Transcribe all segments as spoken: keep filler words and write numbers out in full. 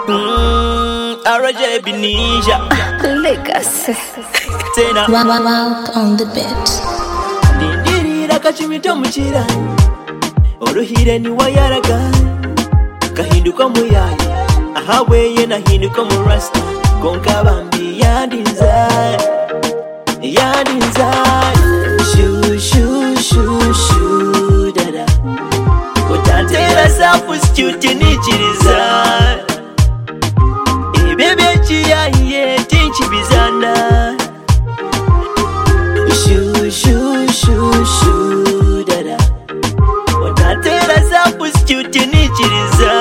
Mm, R J Ninja Legacy. Tena Wow, wow, wow, on the beat. Nindirira kachimito muchira Oluhire ni wayaraga Kahinduka muyaya Ahaweye nahinduka murasta Konka bambi yandinza Yandinza Shoo, shoo, shoo, shoo, dada Utantera self-institute nichiriza Ibebe chiyaye tinchibizana Shoo, shoo, shoo, shoo, dada Utantera self-institute nichiriza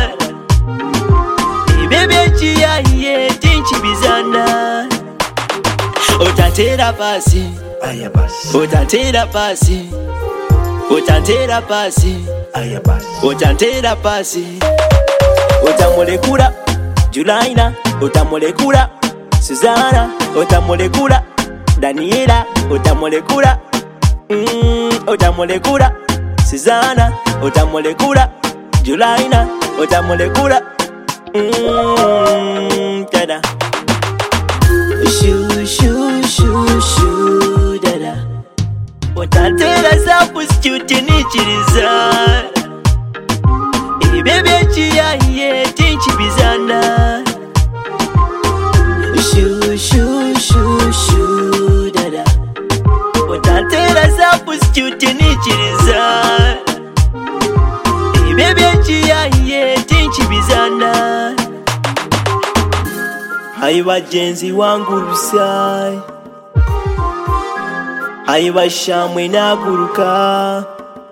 Ibebe chiyaye tinchibizana Utantera pasi Utantera pasi Utantera pasi Utantera pasi Utamulekura Julaina Utamulekura Suzana Utamulekura Daniela Utamulekura mm, Utamulekura Suzana Utamulekura Julaina Utamulekura mm, Tada Shoo, shoo, shoo, shoo, dada Utantera self-institute nichiriza Ibebe chiyaye tinchibizana Shoo, shoo, shoo, shoo, dada Utantera self-institute nichiriza Ibebe chiyaye tinchibizana Haiwa jenzi wangu rusai Haiwa shamwe naguruka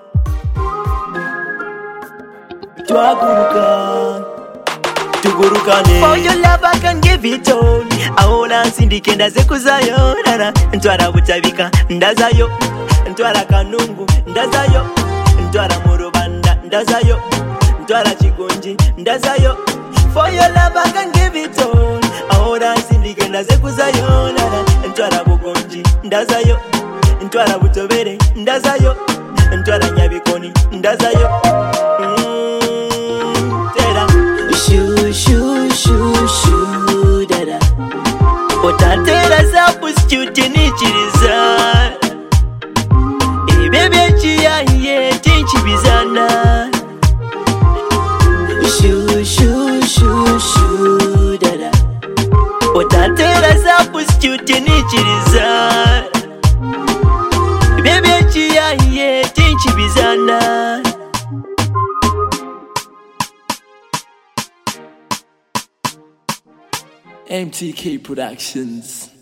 Twaguruka Tugurukane For your love I can give it all Ahola nsindike ndaze kuzayo Nana Ntwara butabika ndazayo Ntwara kanungu ndazayo Ntwara murubanda ndazayo Ntwara chigonji ndazayo For your love I can give it all Ahola nsindike ndaze kuzayo Nana Ntwara bugonji ndazayo Ntwara butobere ndazayo Ntwara nyabikoni ndazayo mm, Tera Shoo, shoo, shoo, shoo, dada Utantera self-institute nichiriza Ibebe chiyaye tinchibizana Shoo, shoo, shoo, shoo, dada Utantera self-institute nichiriza Ibebe chiyaye tinchibizana M T K Productions.